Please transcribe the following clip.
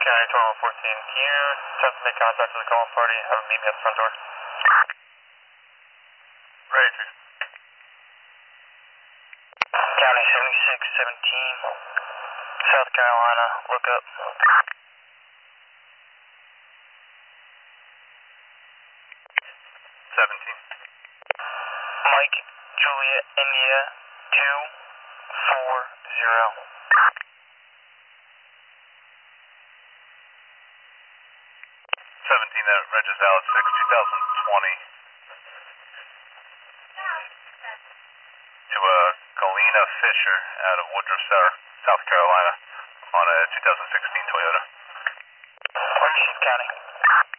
County 1214. Can you attempt to make contact with the calling party and have them meet me at the front door? Ready, sir. County 7617, South Carolina, look up. 17. Mike, Juliet, India, 240. 17, that registers Dallas 6, 2020. To Galena Fisher out of Woodruff, South Carolina on a 2016 Toyota. County.